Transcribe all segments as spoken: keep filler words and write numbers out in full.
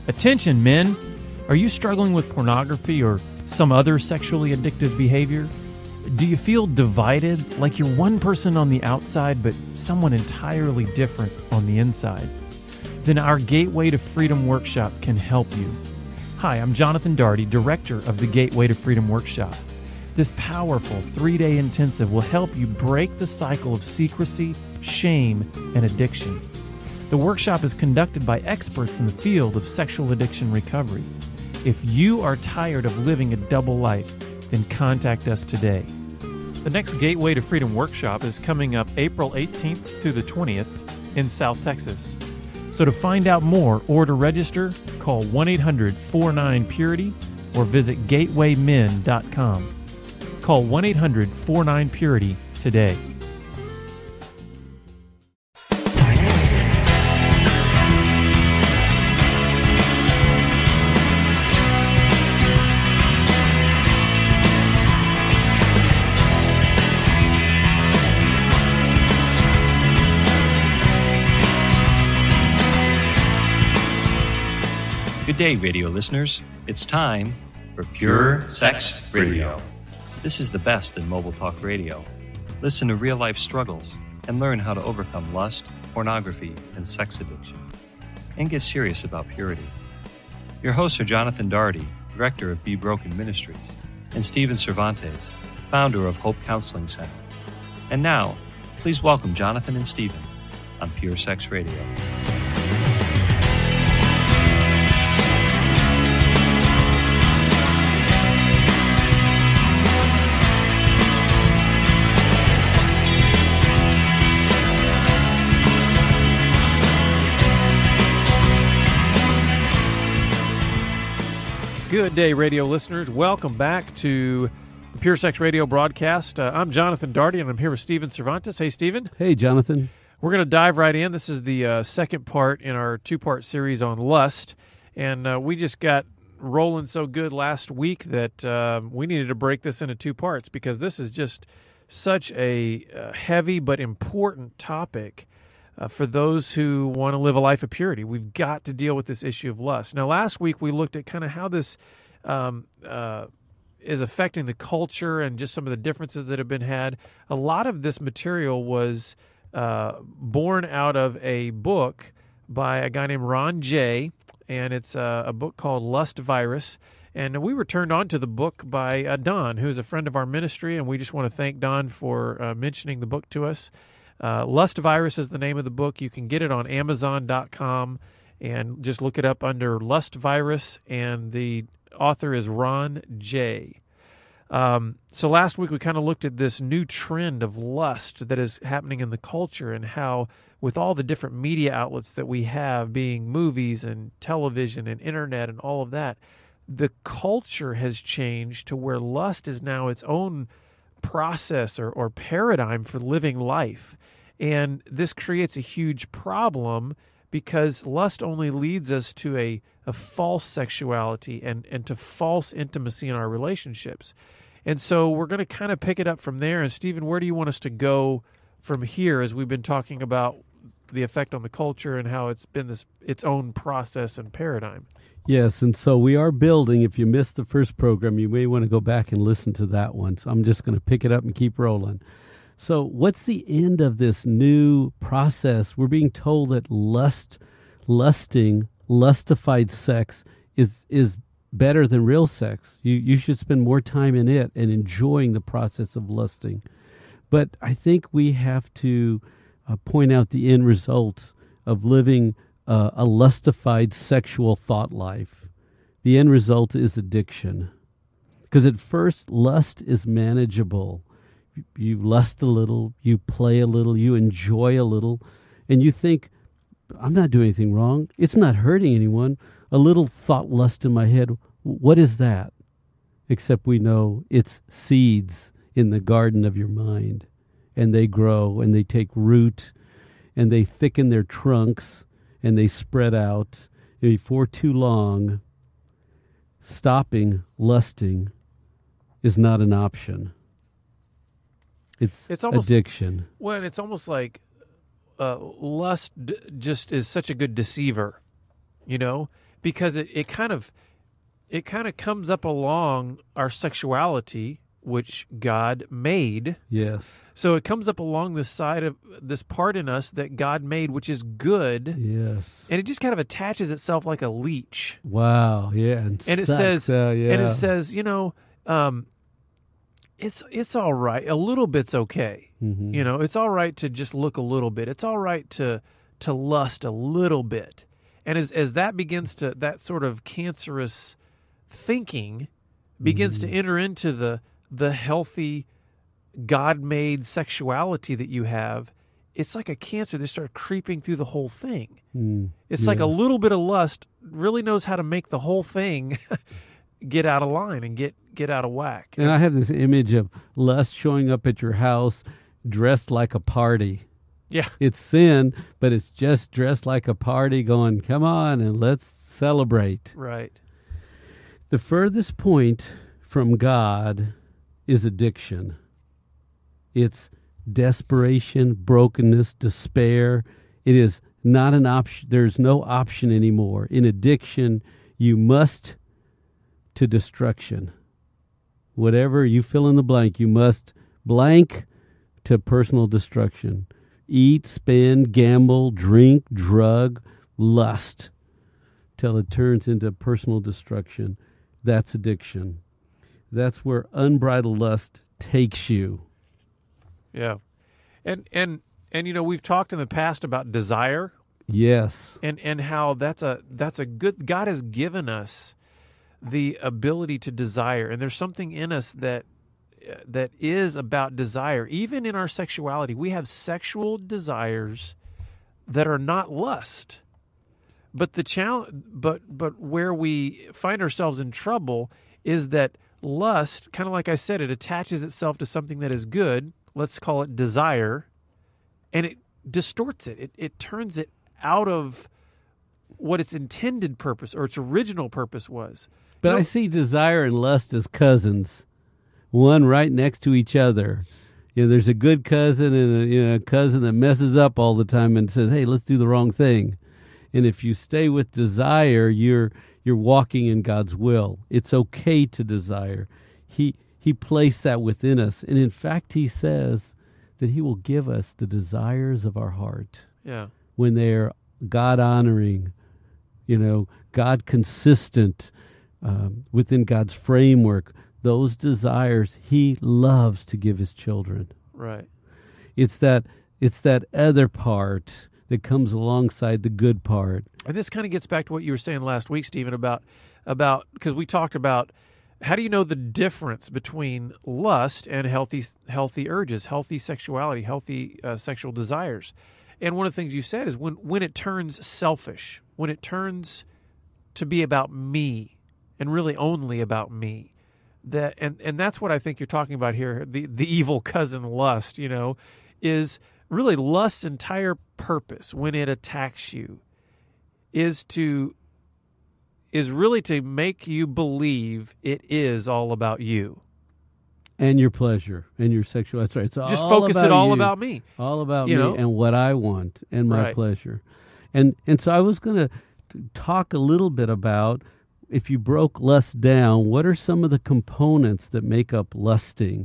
Attention, men! Are you struggling with pornography or some other sexually addictive behavior? Do you feel divided, like you're one person on the outside but someone entirely different on the inside? Then our Gateway to Freedom Workshop can help you. Hi, I'm Jonathan Daugherty, director of the Gateway to Freedom Workshop. This powerful three-day intensive will help you break the cycle of secrecy, shame, and addiction. The workshop is conducted by experts in the field of sexual addiction recovery. If you are tired of living a double life, then contact us today. The next Gateway to Freedom Workshop is coming up April eighteenth through the twentieth in South Texas. So to find out more or to register, call one eight hundred four nine purity or visit gateway men dot com. Call one eight hundred four nine purity today. Good day, radio listeners. It's time for Pure Sex Radio. This is the best in mobile talk radio. Listen to real-life struggles and learn how to overcome lust, pornography, and sex addiction. And get serious about purity. Your hosts are Jonathan Daugherty, director of Be Broken Ministries, and Stephen Cervantes, founder of Hope Counseling Center. And now, please welcome Jonathan and Stephen on Pure Sex Radio. Good day, radio listeners. Welcome back to the Pure Sex Radio broadcast. Uh, I'm Jonathan Daugherty, and I'm here with Stephen Cervantes. Hey, Stephen. Hey, Jonathan. We're going to dive right in. This is the uh, second part in our two-part series on lust, and uh, we just got rolling so good last week that uh, we needed to break this into two parts because this is just such a uh, heavy but important topic Uh, for those who want to live a life of purity. We've got to deal with this issue of lust. Now, last week we looked at kind of how this um, uh, is affecting the culture and just some of the differences that have been had. A lot of this material was uh, born out of a book by a guy named Ron Jay, and it's uh, a book called Lust Virus. And we were turned on to the book by uh, Don, who's a friend of our ministry, and we just want to thank Don for uh, mentioning the book to us. Uh, Lust Virus is the name of the book. You can get it on amazon dot com and just look it up under Lust Virus, and the author is Ron Jay. Um, so last week we kind of looked at this new trend of lust that is happening in the culture and how with all the different media outlets that we have, being movies and television and internet and all of that, the culture has changed to where lust is now its own process or, or paradigm for living life. And this creates a huge problem because lust only leads us to a, a false sexuality and, and to false intimacy in our relationships. And so we're going to kind of pick it up from there. And Stephen, where do you want us to go from here as we've been talking about the effect on the culture and how it's been this its own process and paradigm? Yes, and so we are building. If you missed the first program, you may want to go back and listen to that one. So I'm just going to pick it up and keep rolling. So what's the end of this new process? We're being told that lust, lusting, lustified sex is is better than real sex. You you should spend more time in it and enjoying the process of lusting. But I think we have to uh, point out the end result of living uh, a lustified sexual thought life. The end result is addiction. Because at first, lust is manageable. You lust a little, you play a little, you enjoy a little, and you think, I'm not doing anything wrong. It's not hurting anyone. A little thought lust in my head, what is that? Except we know it's seeds in the garden of your mind, and they grow, and they take root, and they thicken their trunks, and they spread out. And before too long, stopping lusting is not an option. It's, it's almost, addiction. Well, it's almost like uh, lust d- just is such a good deceiver. you know, because it, it kind of it kind of comes up along our sexuality, which God made. Yes. So it comes up along this side of this part in us that God made, which is good. Yes. And it just kind of attaches itself like a leech. Wow. Yeah. And, And it sucks, says, uh, yeah. and it says, you know, um, it's it's all right. A little bit's okay. Mhm. You know, it's all right to just look a little bit. It's all right to to lust a little bit. And as as that begins to that sort of cancerous thinking begins Mm-hmm. to enter into the the healthy God-made sexuality that you have, it's like a cancer that starts creeping through the whole thing. Mm, It's like a yes. little bit of lust really knows how to make the whole thing get out of line and get get out of whack. And I have this image of lust showing up at your house dressed like a party. Yeah, It's sin, but it's just dressed like a party going, come on and let's celebrate. right. The furthest point from God is addiction. It's desperation, brokenness, despair. It is not an option. There's no option anymore. In addiction, you must to destruction. Whatever you fill in the blank, you must blank to personal destruction. Eat, spend, gamble, drink, drug, lust, till it turns into personal destruction. That's addiction. That's where unbridled lust takes you. Yeah. And and and you know, we've talked in the past about desire Yes. and and how that's a that's a good God has given us the ability to desire, and there's something in us that uh, that is about desire. Even in our sexuality, we have sexual desires that are not lust. But the challenge, but but where we find ourselves in trouble is that lust, kind of like I said, it attaches itself to something that is good. Let's call it desire, and it distorts it. It it turns it out of what its intended purpose or its original purpose was. But You know- I see desire and lust as cousins, one right next to each other. You know, there's a good cousin and a, you know, a cousin that messes up all the time and says, "Hey, let's do the wrong thing." And if you stay with desire, you're you're walking in God's will. It's okay to desire. He He placed that within us, and in fact, He says that He will give us the desires of our heart Yeah. when they are God honoring, you know, God consistent, um, within God's framework. Those desires He loves to give His children. Right. It's that it's that other part that comes alongside the good part. And this kind of gets back to what you were saying last week, Stephen, about about because we talked about how do you know the difference between lust and healthy healthy urges, healthy sexuality, healthy uh, sexual desires. And one of the things you said is when when it turns selfish, when it turns to be about me and really only about me. That and, and that's what I think you're talking about here. The the evil cousin lust, you know, is really lust's entire purpose when it attacks you is to is really to make you believe it is all about you. And your pleasure and your sexual. That's right. It's Just all focus about it all you. about me. all about you me know? and what I want and my Right. pleasure. And and so I was going to talk a little bit about, if you broke lust down, what are some of the components that make up lusting?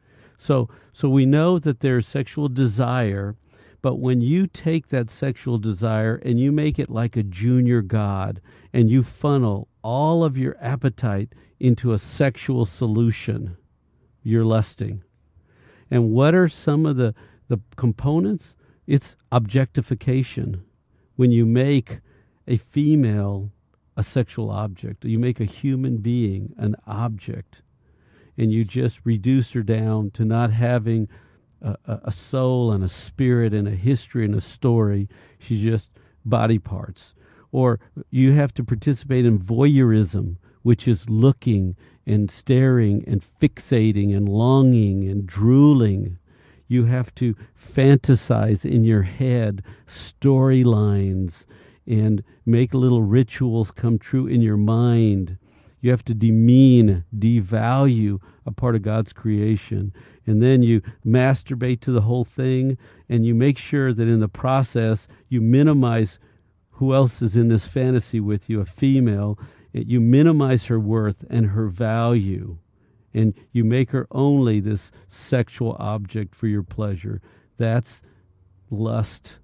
So so we know that there's sexual desire, but when you take that sexual desire and you make it like a junior god and you funnel all of your appetite into a sexual solution, you're lusting. And what are some of the, the components? It's objectification. When you make a female a sexual object, you make a human being an object, and you just reduce her down to not having a, a, a soul and a spirit and a history and a story. She's just body parts. Or you have to participate in voyeurism, which is looking and staring and fixating and longing and drooling. You have to fantasize in your head storylines and make little rituals come true in your mind. You have to demean, devalue a part of God's creation. And then you masturbate to the whole thing, and you make sure that in the process you minimize who else is in this fantasy with you, a female, you minimize her worth and her value, and you make her only this sexual object for your pleasure. That's lust,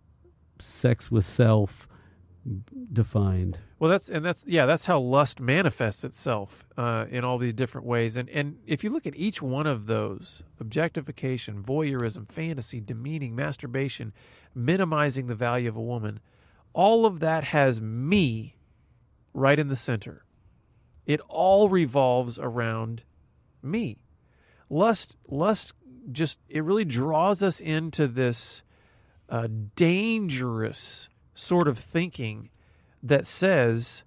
sex with self defined. Well, that's and that's yeah, that's how lust manifests itself uh, in all these different ways. And and if you look at each one of those, objectification, voyeurism, fantasy, demeaning, masturbation, minimizing the value of a woman, all of that has me right in the center. It all revolves around me. Lust, lust, just it really draws us into this uh, dangerous sort of thinking that says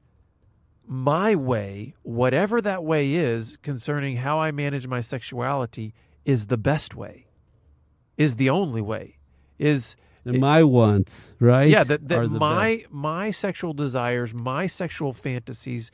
my way, whatever that way is concerning how I manage my sexuality, is the best way, is the only way, is and my wants, right? Yeah, that, that are the my best. my sexual desires, my sexual fantasies,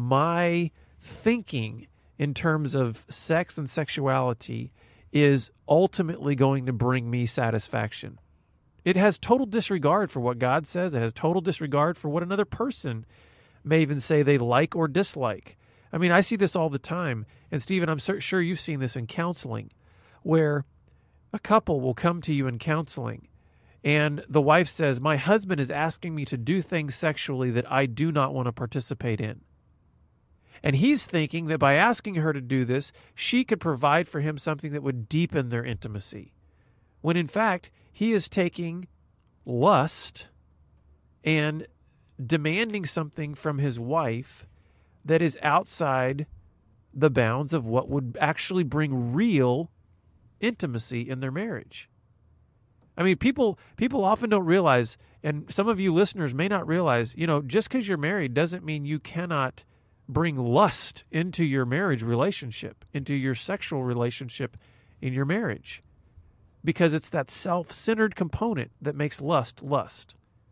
my thinking in terms of sex and sexuality is ultimately going to bring me satisfaction. It has total disregard for what God says. It has total disregard for what another person may even say they like or dislike. I mean, I see this all the time. And Stephen, I'm sur- sure you've seen this in counseling, where a couple will come to you in counseling and the wife says, my husband is asking me to do things sexually that I do not want to participate in. And he's thinking that by asking her to do this, she could provide for him something that would deepen their intimacy. When in fact, he is taking lust and demanding something from his wife that is outside the bounds of what would actually bring real intimacy in their marriage. I mean, people people often don't realize, and some of you listeners may not realize, you know, just because you're married doesn't mean you cannot bring lust into your marriage relationship, into your sexual relationship in your marriage. Because it's that self-centered component that makes lust lust.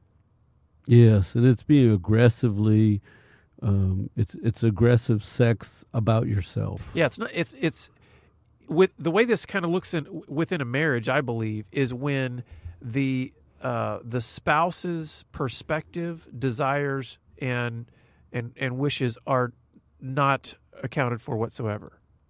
Yes, and it's being aggressively, um, it's it's aggressive sex about yourself. Yeah, it's not. It's it's with the way this kind of looks in within a marriage. I believe is when the uh, the spouse's perspective, desires, and and and wishes are not accounted for whatsoever.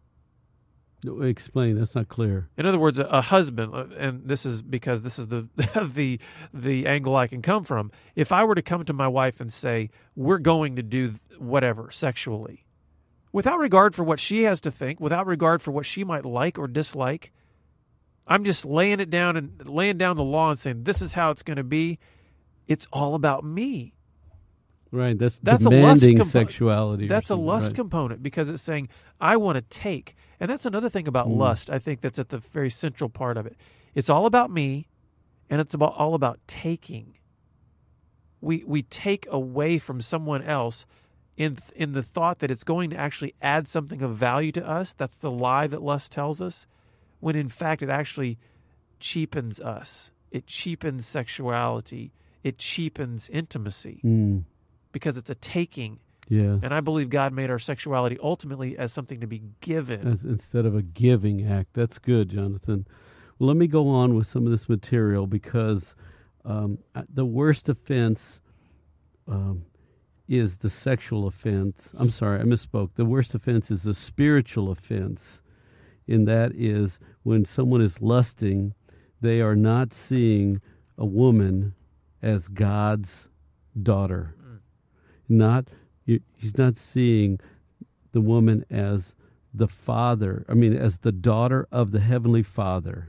Explain. That's not clear. In other words, a, a husband, and this is because this is the the the angle I can come from. If I were to come to my wife and say, we're going to do whatever sexually, without regard for what she has to think, without regard for what she might like or dislike, I'm just laying it down and laying down the law and saying, this is how it's going to be. It's all about me. Right. That's, that's demanding a lust compo- sexuality. That's a lust right. component because it's saying, I want to take. And that's another thing about mm. lust, I think that's at the very central part of it. It's all about me, and it's about all about taking. We we take away from someone else in in the thought that it's going to actually add something of value to us. That's the lie that lust tells us, when in fact it actually cheapens us. It cheapens sexuality. It cheapens intimacy mm. because it's a taking. Yes. And I believe God made our sexuality ultimately as something to be given. As, instead of a giving act. That's good, Jonathan. Well, let me go on with some of this material because um, the worst offense um, is the sexual offense. I'm sorry, I misspoke. The worst offense is the spiritual offense. And that is when someone is lusting, they are not seeing a woman as God's daughter. Mm. Not... He's not seeing the woman as the father, I mean, as the daughter of the Heavenly Father.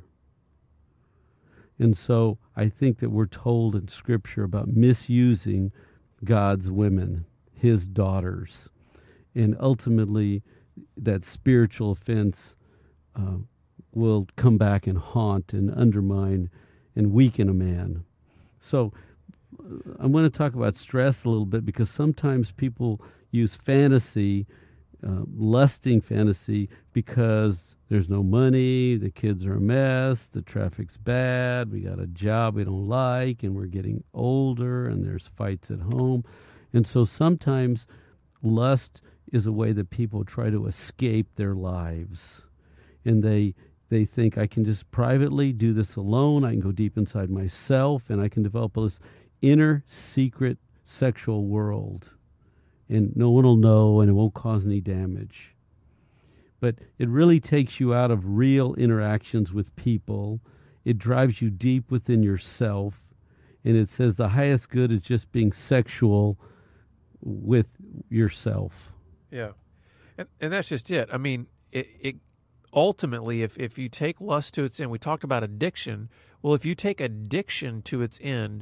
And so I think that we're told in Scripture about misusing God's women, His daughters. And ultimately, that spiritual offense uh, will come back and haunt and undermine and weaken a man. So I want to talk about stress a little bit because sometimes people use fantasy, uh, lusting fantasy, because there's no money, the kids are a mess, the traffic's bad, we got a job we don't like, and we're getting older, and there's fights at home. And so sometimes lust is a way that people try to escape their lives. And they they think, I can just privately do this alone, I can go deep inside myself, and I can develop all this inner secret sexual world, and no one will know, and it won't cause any damage. But it really takes you out of real interactions with people. It drives you deep within yourself, and it says the highest good is just being sexual with yourself. Yeah. And, and that's just it. I mean, it, it ultimately, if, if you take lust to its end, we talked about addiction. Well, if you take addiction to its end,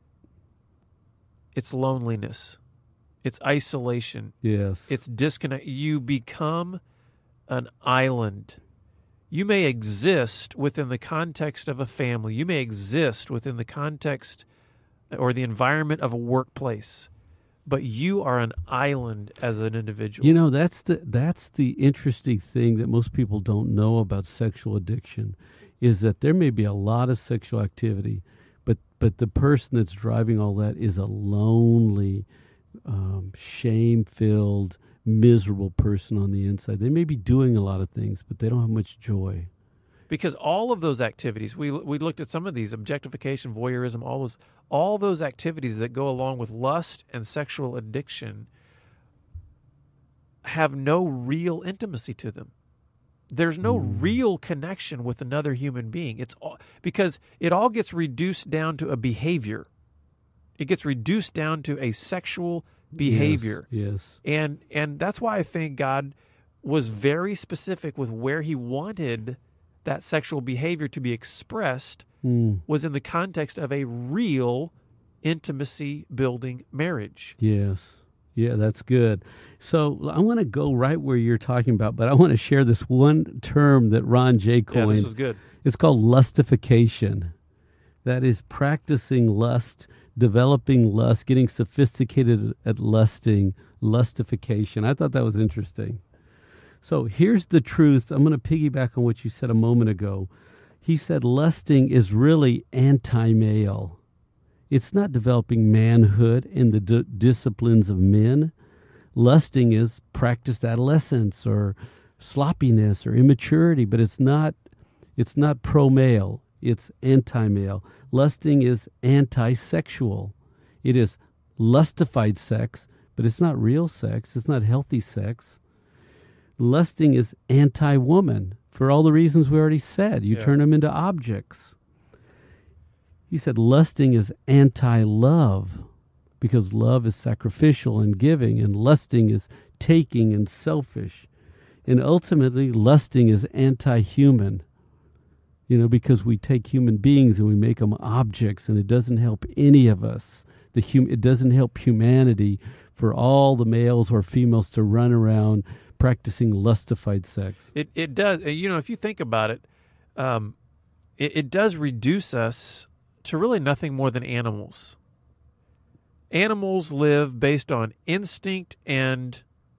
it's loneliness. It's isolation. Yes. It's disconnect. You become an island. You may exist within the context of a family. You may exist within the context or the environment of a workplace, but you are an island as an individual. You know, that's the that's the interesting thing that most people don't know about sexual addiction, is that there may be a lot of sexual activity, but but the person that's driving all that is a lonely, um, shame-filled, miserable person on the inside. They may be doing a lot of things, but they don't have much joy. Because all of those activities, we we looked at some of these, objectification, voyeurism, all those all those activities that go along with lust and sexual addiction have no real intimacy to them. There's no Mm. real connection with another human being. It's all, because it all gets reduced down to a behavior. It gets reduced down to a sexual behavior. Yes, yes. And and that's why I think God was very specific with where he wanted that sexual behavior to be expressed, Mm. was in the context of a real intimacy building marriage. Yes. Yeah, that's good. So I want to go right where you're talking about, but I want to share this one term that Ron J. Yeah, coined. this is good. It's called lustification. That is practicing lust, developing lust, getting sophisticated at lusting, lustification. I thought that was interesting. So here's the truth. I'm going to piggyback on what you said a moment ago. He said lusting is really anti-male. It's not developing manhood in the d- disciplines of men. Lusting is practiced adolescence or sloppiness or immaturity, but it's not it's not pro-male. It's anti-male. Lusting is anti-sexual. It is lustified sex, but it's not real sex. It's not healthy sex. Lusting is anti-woman for all the reasons we already said. You Yeah. turn them into objects. He said lusting is anti-love because love is sacrificial and giving, and lusting is taking and selfish. And ultimately, lusting is anti-human, you know, because we take human beings and we make them objects, and it doesn't help any of us. The hum- it doesn't help humanity for all the males or females to run around practicing lustified sex. It it does. uh, You know, if you think about it, um, it, it does reduce us to really nothing more than animals. Animals live based on instinct and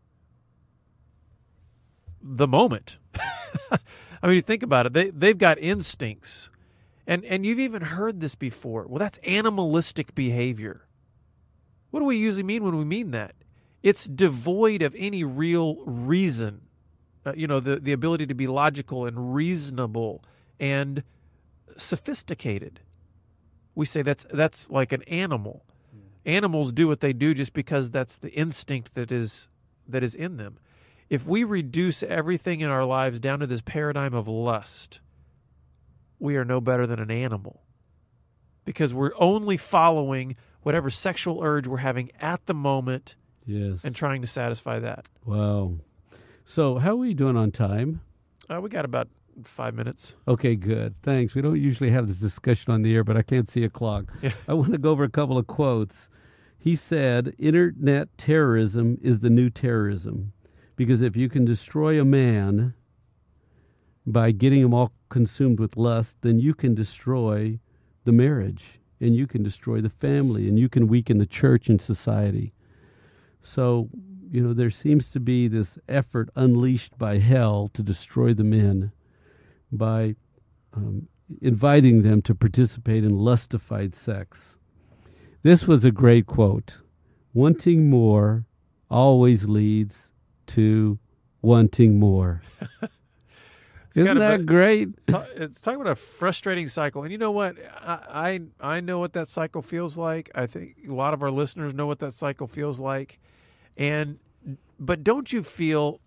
the moment. I mean, you think about it. They they've got instincts, and and you've even heard this before. Well, that's animalistic behavior. What do we usually mean when we mean that? It's devoid of any real reason. Uh, you know, the the ability to be logical and reasonable and sophisticated. We say that's that's like an animal. Animals do what they do just because that's the instinct that is that is in them. If we reduce everything in our lives down to this paradigm of lust, we are no better than an animal, because we're only following whatever sexual urge we're having at the moment Yes. and trying to satisfy that. Wow. So how are we doing on time? Uh, we got about five minutes. Okay, good. Thanks. We don't usually have this discussion on the air, but I can't see a clock. Yeah. I want to go over a couple of quotes. He said, internet terrorism is the new terrorism, because if you can destroy a man by getting him all consumed with lust, then you can destroy the marriage, and you can destroy the family, and you can weaken the church and society. So, you know, there seems to be this effort unleashed by hell to destroy the men by um, inviting them to participate in lustified sex. This was a great quote. Wanting more always leads to wanting more. It's Isn't kind of that a- great? Ta- It's talking about a frustrating cycle, and you know what? I, I I know what that cycle feels like. I think a lot of our listeners know what that cycle feels like, and but don't you feel?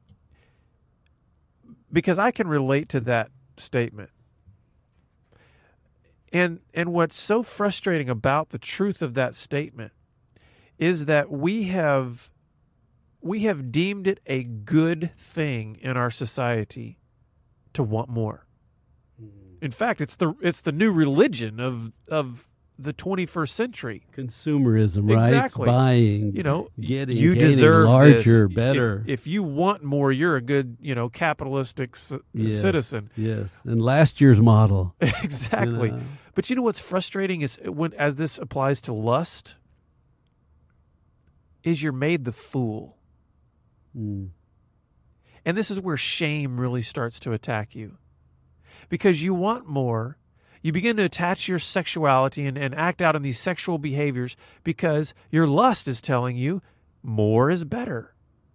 Because I can relate to that statement, and and what's so frustrating about the truth of that statement is that we have we have deemed it a good thing in our society to want more. In fact, it's the it's the new religion of of the twenty-first century. Consumerism, right? Exactly. Buying, You know, getting, you gaining, deserve larger, this. better. If, if you want more, you're a good, you know, capitalistic c- Yes, citizen. Yes, and last year's model. Exactly. You know. But you know what's frustrating is when, as this applies to lust, is you're made the fool, Mm. and this is where shame really starts to attack you, because you want more. You begin to attach your sexuality and, and act out in these sexual behaviors because your lust is telling you more is better.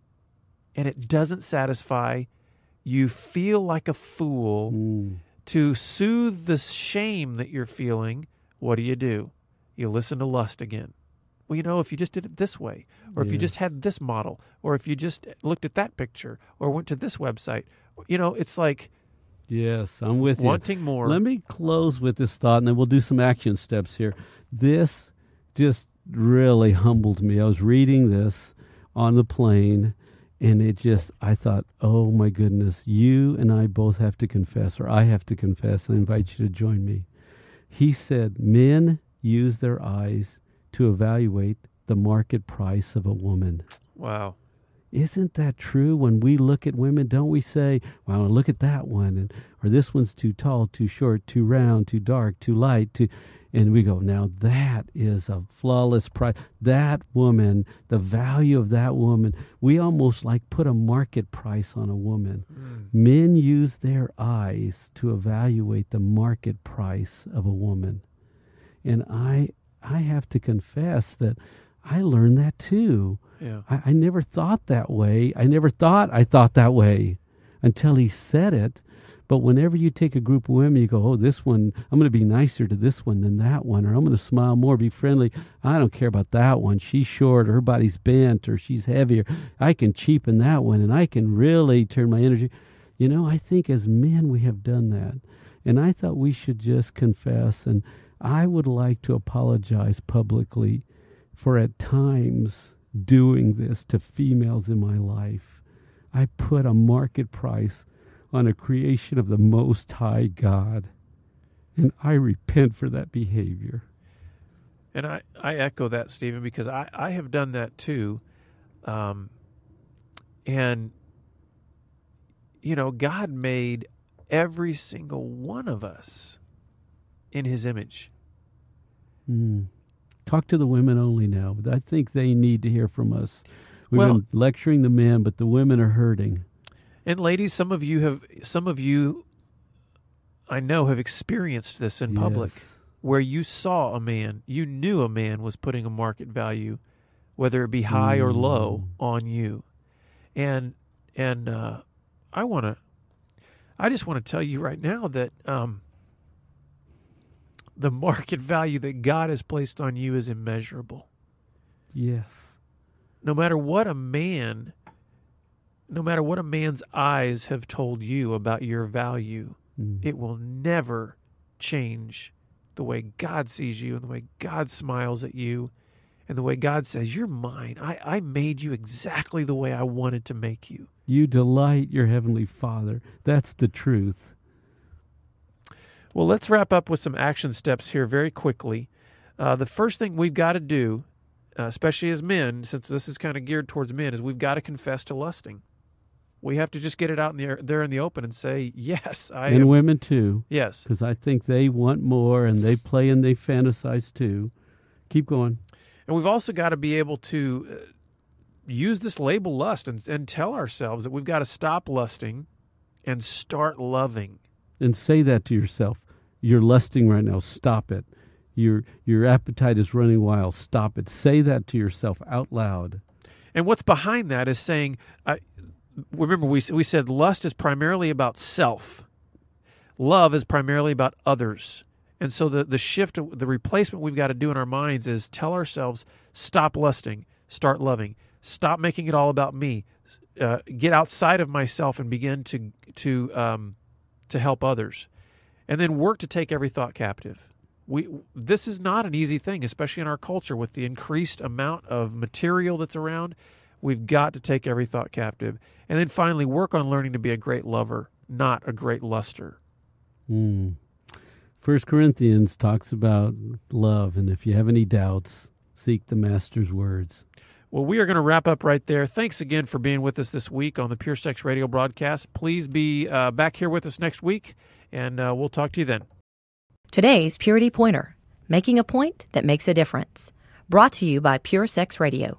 And it doesn't satisfy. You feel like a fool. Mm. To soothe the shame that you're feeling, what do you do? You listen to lust again. Well, you know, if you just did it this way, or if you Yes. just had this model, or if you just looked at that picture, or went to this website, you know, it's like Yes, I'm with you. wanting more. Let me close with this thought, and then we'll do some action steps here. This just really humbled me. I was reading this on the plane, and it just, I thought, oh my goodness, you and I both have to confess, or I have to confess, and I invite you to join me. He said, men use their eyes to evaluate the market price of a woman. Wow. Isn't that true? When we look at women, don't we say, "Wow, look at that one," and or this one's too tall, too short, too round, too dark, too light, too, and we go, "Now that is a flawless price." That woman, the value of that woman, we almost like put a market price on a woman. Mm. Men use their eyes to evaluate the market price of a woman, and I, I have to confess that I learned that too. Yeah. I, I never thought that way. I never thought I thought that way until he said it. But whenever you take a group of women, you go, oh, this one, I'm going to be nicer to this one than that one, or I'm going to smile more, be friendly. I don't care about that one. She's short, or her body's bent, or she's heavier. I can cheapen that one, and I can really turn my energy. You know, I think as men we have done that. And I thought we should just confess, and I would like to apologize publicly for at times doing this to females in my life. I put a market price on a creation of the Most High God, and I repent for that behavior. And I, I echo that, Stephen, because I, I have done that too. Um, and, you know, God made every single one of us in his image. Mm. Talk to the women only now. I think they need to hear from us. We've Well- been lecturing the men, but the women are hurting. And ladies, some of you have, some of you, I know, have experienced this in public, Yes. where you saw a man, you knew a man was putting a market value, whether it be high or low, Mm. on you. And and uh, I want to, I just want to tell you right now that um, the market value that God has placed on you is immeasurable. Yes. No matter what a man, no matter what a man's eyes have told you about your value, Mm. it will never change the way God sees you and the way God smiles at you and the way God says, you're mine. I, I made you exactly the way I wanted to make you. You delight your Heavenly Father. That's the truth. Well, let's wrap up with some action steps here very quickly. Uh, the first thing we've got to do, uh, especially as men, since this is kind of geared towards men, is we've got to confess to lusting. We have to just get it out in the, there in the open and say, yes, I And am. women too, Yes. because I think they want more and they play and they fantasize too. Keep going. And we've also got to be able to uh, use this label lust and, and tell ourselves that we've got to stop lusting and start loving. And say that to yourself. You're lusting right now. Stop it. Your your appetite is running wild. Stop it. Say that to yourself out loud. And what's behind that is saying, I, remember, we we said lust is primarily about self. Love is primarily about others. And so the, the shift, the replacement we've got to do in our minds is tell ourselves, stop lusting, start loving. Stop making it all about me. Uh, get outside of myself and begin to to um, to help others. And then work to take every thought captive. We This is not an easy thing, especially in our culture with the increased amount of material that's around. We've got to take every thought captive. And then finally, work on learning to be a great lover, not a great luster. Mm. First Corinthians talks about love, and if you have any doubts, seek the Master's words. Well, we are going to wrap up right there. Thanks again for being with us this week on the Pure Sex Radio broadcast. Please be uh, back here with us next week, and uh, we'll talk to you then. Today's Purity Pointer, making a point that makes a difference. Brought to you by Pure Sex Radio.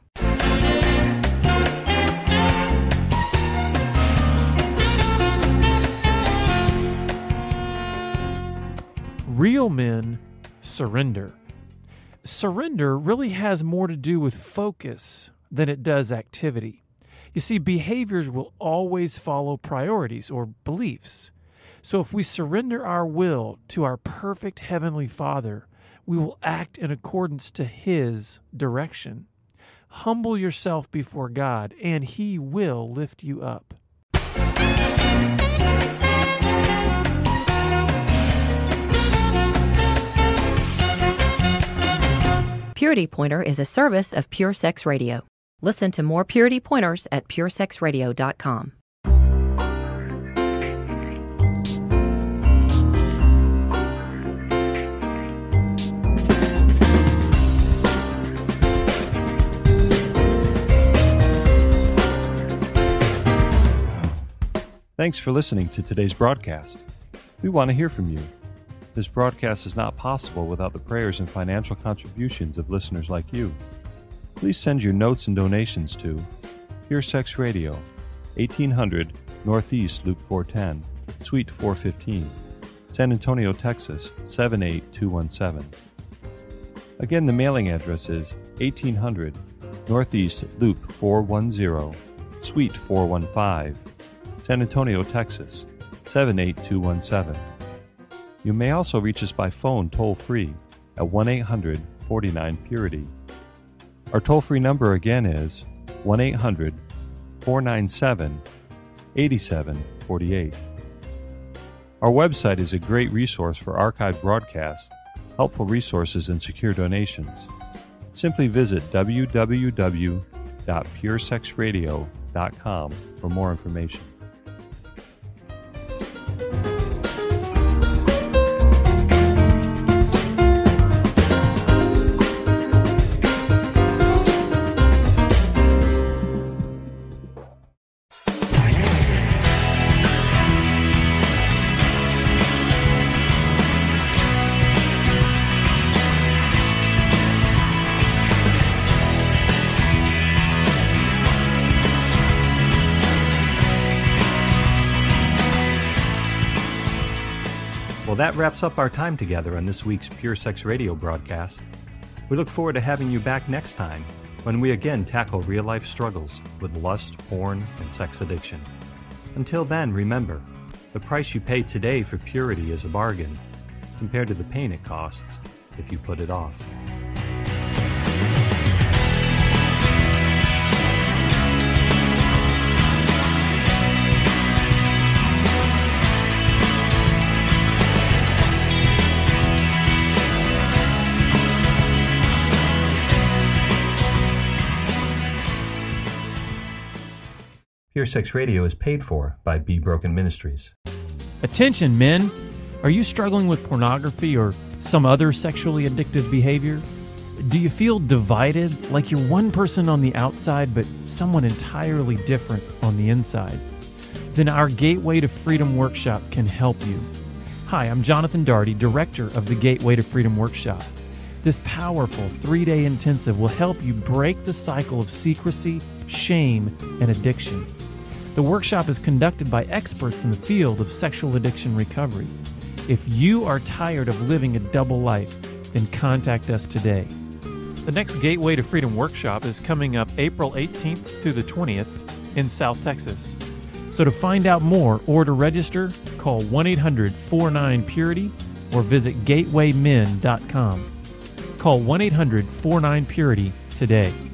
Real men surrender. Surrender really has more to do with focus than it does activity. You see, behaviors will always follow priorities or beliefs. So if we surrender our will to our perfect Heavenly Father, we will act in accordance to His direction. Humble yourself before God, and He will lift you up. Purity Pointer is a service of Pure Sex Radio. Listen to more Purity Pointers at pure sex radio dot com. Thanks for listening to today's broadcast. We want to hear from you. This broadcast is not possible without the prayers and financial contributions of listeners like you. Please send your notes and donations to Pure Sex Radio, eighteen hundred Northeast Loop four ten, Suite four fifteen, San Antonio, Texas seven eight two one seven. Again, the mailing address is eighteen hundred Northeast Loop four ten, Suite four fifteen, San Antonio, Texas seven eight two one seven. You may also reach us by phone toll-free at one eight hundred forty-nine Purity. Our toll-free number again is one eight hundred four nine seven eight seven four eight. Our website is a great resource for archived broadcasts, helpful resources, and secure donations. Simply visit w w w dot pure sex radio dot com for more information. Well, that wraps up our time together on this week's Pure Sex Radio broadcast. We look forward to having you back next time when we again tackle real-life struggles with lust, porn, and sex addiction. Until then, remember, the price you pay today for purity is a bargain compared to the pain it costs if you put it off. Pure Sex Radio is paid for by Be Broken Ministries. Attention, men! Are you struggling with pornography or some other sexually addictive behavior? Do you feel divided, like you're one person on the outside but someone entirely different on the inside? Then our Gateway to Freedom Workshop can help you. Hi, I'm Jonathan Daugherty, director of the Gateway to Freedom Workshop. This powerful three-day intensive will help you break the cycle of secrecy, shame, and addiction. The workshop is conducted by experts in the field of sexual addiction recovery. If you are tired of living a double life, then contact us today. The next Gateway to Freedom workshop is coming up April eighteenth through the twentieth in South Texas. So to find out more or to register, call one eight hundred four nine purity or visit gateway men dot com. Call one eight hundred four nine purity today.